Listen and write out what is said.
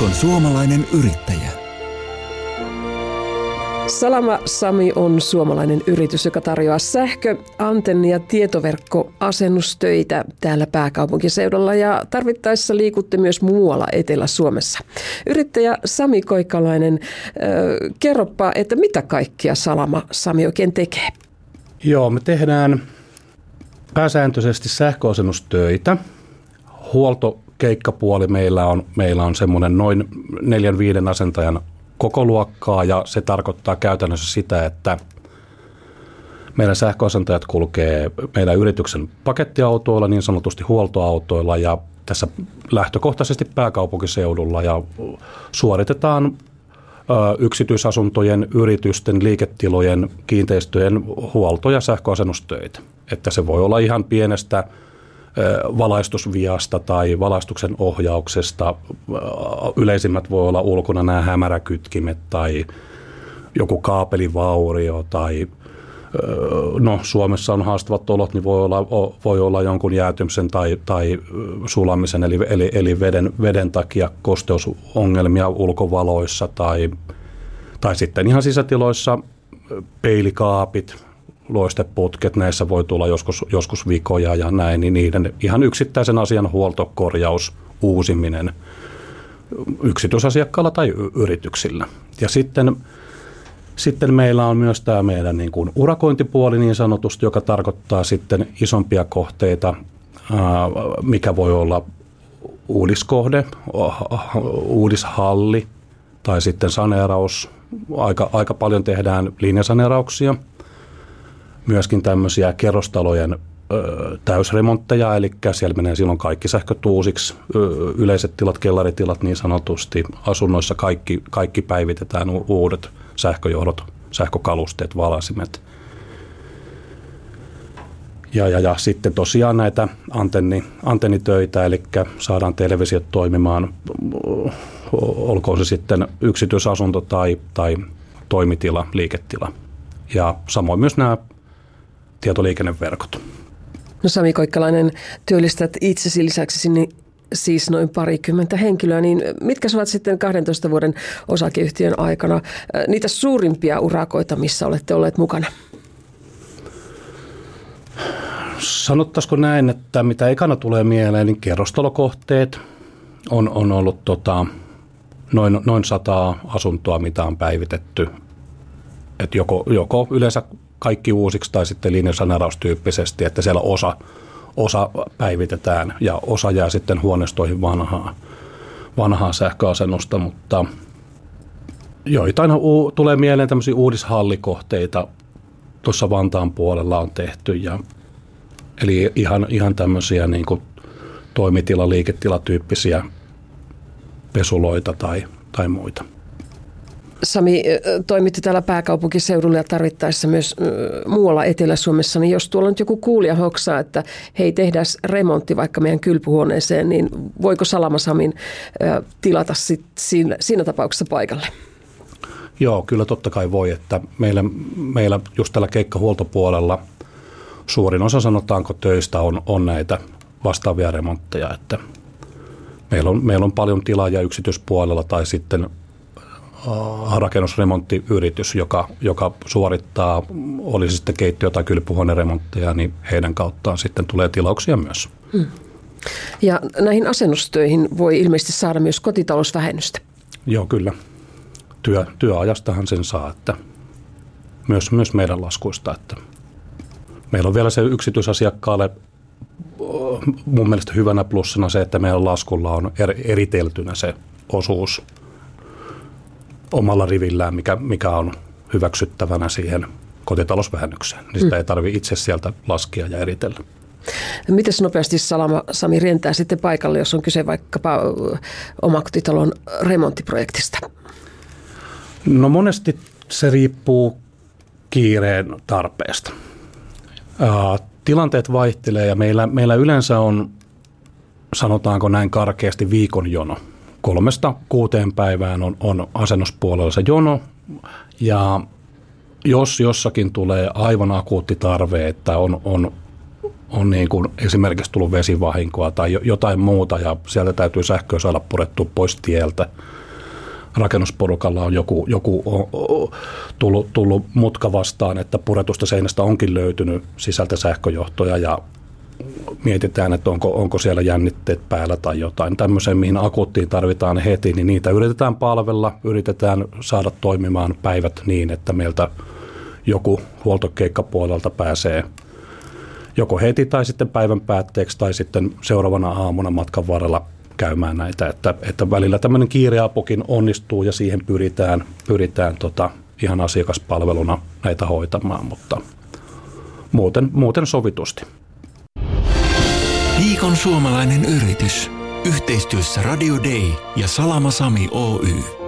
Viikon suomalainen yrittäjä. Salama Sami on suomalainen yritys, joka tarjoaa sähkö-, antenni- ja tietoverkkoasennustöitä täällä pääkaupunkiseudulla ja tarvittaessa liikutte myös muualla Etelä-Suomessa. Yrittäjä Sami Koikkalainen, kerropa, että mitä kaikkia Salama Sami oikein tekee? Joo, me tehdään pääsääntöisesti sähköasennustöitä. Huoltokeikkapuoli meillä on semmoinen noin 4-5 asentajan kokoluokkaa, ja se tarkoittaa käytännössä sitä, että meidän sähköasentajat kulkee meidän yrityksen pakettiautoilla, niin sanotusti huoltoautoilla, ja tässä lähtökohtaisesti pääkaupunkiseudulla, ja suoritetaan yksityisasuntojen, yritysten, liiketilojen, kiinteistöjen huolto- ja sähköasennustöitä. Että se voi olla ihan pienestä valaistusviasta tai valaistuksen ohjauksesta. Yleisimmät voi olla ulkona nämä hämäräkytkimet tai joku kaapelivaurio tai Suomessa on haastavat olot, niin voi olla jonkun jäätymisen tai sulamisen eli veden takia kosteusongelmia ulkovaloissa tai sitten ihan sisätiloissa peilikaapit, loisteputket, näissä voi tulla joskus vikoja ja näin, niin niiden ihan yksittäisen asian huoltokorjaus, uusiminen yksityisasiakkaalla tai yrityksillä. Ja sitten meillä on myös tämä meidän niin kuin urakointipuoli niin sanotusti, joka tarkoittaa sitten isompia kohteita, mikä voi olla uudiskohde, uudishalli tai sitten saneeraus. Aika paljon tehdään linjasaneerauksia. Myöskin tämmöisiä kerrostalojen täysremontteja, eli siellä menee silloin kaikki sähköt uusiksi, yleiset tilat, kellaritilat niin sanotusti. Asunnoissa kaikki päivitetään, uudet sähköjohdot, sähkökalusteet, valasimet. Ja sitten tosiaan näitä antennitöitä, eli saadaan televisiot toimimaan, olkoon se sitten yksityisasunto tai toimitila, liiketila. Ja samoin myös nämä tietoliikenneverkot. No Sami Koikkalainen, työllistät itsesi lisäksi siis noin 20 henkilöä, niin mitkä ovat sitten 12 vuoden osakeyhtiön aikana niitä suurimpia urakoita, missä olette olleet mukana? Sanottaisiko näin, että mitä ekana tulee mieleen, niin kerrostalokohteet on ollut noin 100 asuntoa, mitä on päivitetty. Et joko yleensä kaikki uusiksi tai sitten linjasaneeraustyyppisesti, että siellä osa päivitetään ja osa jää sitten huoneistoihin vanhaa sähköasennusta, mutta joitain tulee mieleen tämmöisiä uudishallikohteita tuossa Vantaan puolella on tehty, eli ihan tämmöisiä niin kuin toimitila, liiketilatyyppisiä pesuloita tai muita. Sami, toimitte täällä pääkaupunkiseudulla ja tarvittaessa myös muualla Etelä-Suomessa, niin jos tuolla nyt joku kuulija hoksaa, että hei, tehdään remontti vaikka meidän kylpyhuoneeseen, niin voiko Salama Samin tilata siinä tapauksessa paikalle? Joo, kyllä totta kai voi, että meillä just tällä keikkahuoltopuolella suurin osa, sanotaanko, töistä on näitä vastaavia remontteja, että meillä on paljon tilaajia yksityispuolella tai sitten rakennusremonttiyritys, joka suorittaa, olisi sitten keittiö- tai kylpyhuoneremontteja, niin heidän kauttaan sitten tulee tilauksia myös. Ja näihin asennustöihin voi ilmeisesti saada myös kotitalousvähennystä. Joo, kyllä. Työajastahan sen saa, että myös meidän laskuista. Että meillä on vielä se yksityisasiakkaalle mun mielestä hyvänä plussana se, että meidän laskulla on eriteltynä se osuus omalla rivillään, mikä on hyväksyttävänä siihen kotitalousvähennykseen. Niin sitä ei tarvitse itse sieltä laskea ja eritellä. Mites nopeasti Salama Sami rientää sitten paikalle, jos on kyse vaikkapa omakotitalon remonttiprojektista? No monesti se riippuu kiireen tarpeesta. Tilanteet vaihtelee ja meillä yleensä on, sanotaanko näin karkeasti, viikon jono. 3-6 päivään on asennuspuolella se jono, ja jos jossakin tulee aivan akuutti tarve, että on niin kuin esimerkiksi tullut vesivahinkoa tai jotain muuta ja sieltä täytyy sähköä saada purettua pois tieltä. Rakennusporukalla on joku tullut mutka vastaan, että puretusta seinästä onkin löytynyt sisältä sähköjohtoja ja mietitään, että onko siellä jännitteet päällä tai jotain. Tämmöiseen, mihin akuuttiin tarvitaan heti, niin niitä yritetään palvella, yritetään saada toimimaan päivät niin, että meiltä joku huoltokeikkapuolelta pääsee joko heti tai sitten päivän päätteeksi tai sitten seuraavana aamuna matkan varrella käymään näitä, että välillä tämmöinen kiireapukin onnistuu ja siihen pyritään ihan asiakaspalveluna näitä hoitamaan, mutta muuten sovitusti. Viikon suomalainen yritys. Yhteistyössä Radio Day ja Salama Sami Oy.